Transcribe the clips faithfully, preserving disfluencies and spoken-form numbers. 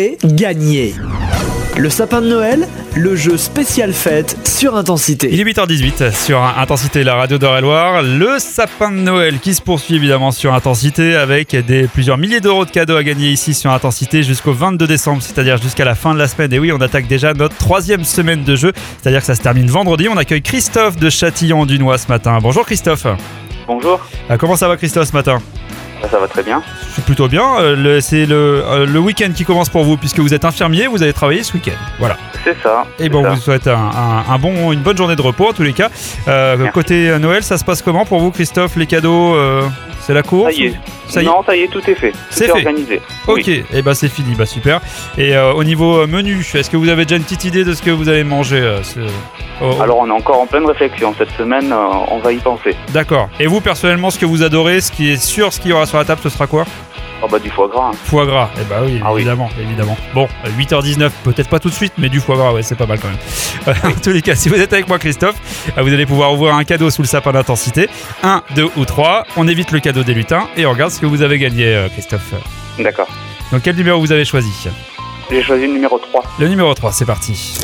Ouvrez, gagnez. Le sapin de Noël, le jeu spécial fête sur Intensité. Il est huit heures dix-huit sur Intensité, la radio d'Eure-et-Loir. Le sapin de Noël qui se poursuit évidemment sur Intensité avec des plusieurs milliers d'euros de cadeaux à gagner ici sur Intensité jusqu'au vingt-deux décembre, c'est-à-dire jusqu'à la fin de la semaine. Et oui, on attaque déjà notre troisième semaine de jeu, c'est-à-dire que ça se termine vendredi. On accueille Christophe de Châtillon-du-Nois ce matin. Bonjour Christophe. Bonjour. Euh, comment ça va Christophe ce matin ? Ça va très bien. C'est plutôt bien. Euh, le, c'est le, euh, le week-end qui commence pour vous puisque vous êtes infirmier, vous avez travaillé ce week-end. Voilà. C'est ça. Et bon, on vous souhaite un, un, un bon, une bonne journée de repos en tous les cas. Euh, côté Noël, ça se passe comment pour vous Christophe ? Les cadeaux, euh, c'est la course ? Ça y est. Ça y est. Non, ça y est, tout est fait. Tout C'est est fait. organisé. Ok, Oui. et bah c'est fini, bah super. Et euh, au niveau menu, est-ce que vous avez déjà une petite idée de ce que vous allez manger euh, ce... oh, oh. Alors, on est encore en pleine réflexion. Cette semaine, euh, on va y penser. D'accord. Et vous, personnellement, ce que vous adorez, ce qui est sûr, ce qu'il y aura sur la table, ce sera quoi ? Oh bah du foie gras. Hein. Foie gras, eh bah oui, Ah oui. évidemment, évidemment. Bon, huit heures dix-neuf, peut-être pas tout de suite, mais du foie gras, ouais, c'est pas mal quand même. Euh, en tous les cas, si vous êtes avec moi, Christophe, euh, vous allez pouvoir ouvrir un cadeau sous le sapin d'Intensité. Un, deux ou trois. On évite le cadeau des lutins et on regarde ce que vous avez gagné, euh, Christophe. D'accord. Donc, quel numéro vous avez choisi ? J'ai choisi le numéro trois. Le numéro trois, c'est parti.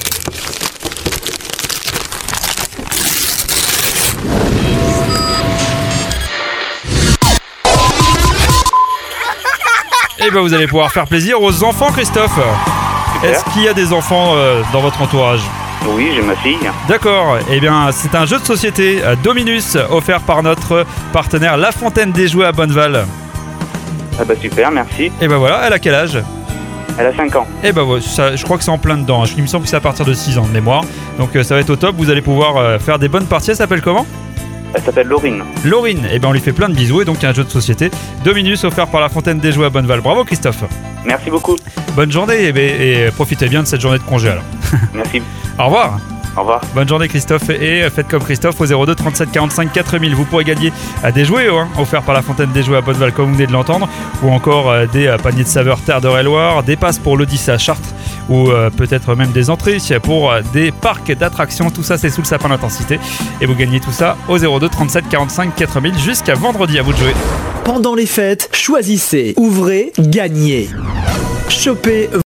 Et ben vous allez pouvoir faire plaisir aux enfants, Christophe. Super. Est-ce qu'il y a des enfants euh, dans votre entourage ? Oui, j'ai ma fille. D'accord, eh bien c'est un jeu de société euh, Dominus offert par notre partenaire La Fontaine des Jouets à Bonneval. Ah bah super, merci. Et ben voilà, elle a quel âge ? Elle a cinq ans. Et ben voilà, ça, je crois que c'est en plein dedans. Il me semble que c'est à partir de six ans de mémoire. Donc euh, ça va être au top, vous allez pouvoir euh, faire des bonnes parties. Elle s'appelle comment ? Elle s'appelle Laurine. Laurine, et ben on lui fait plein de bisous. Et donc un jeu de société Dominus offert par La Fontaine des Jouets à Bonneval. Bravo Christophe. Merci beaucoup. Bonne journée et, ben, et profitez bien de cette journée de congé alors. Merci. Au revoir. Au revoir. Bonne journée Christophe et faites comme Christophe au zéro deux trente-sept quarante-cinq quatre mille. Vous pourrez gagner euh, des jouets hein, offerts par La Fontaine des Jouets à Bonneval comme vous venez de l'entendre, ou encore euh, des euh, paniers de saveurs Terre d'Eure-et-Loir, des passes pour l'Odyssée à Chartres, ou euh, peut-être même des entrées pour euh, des parcs d'attractions. Tout ça c'est sous le sapin d'Intensité et vous gagnez tout ça au zéro deux trente-sept quarante-cinq quatre mille jusqu'à vendredi. À vous de jouer. Pendant les fêtes, choisissez, ouvrez, gagnez. Chopez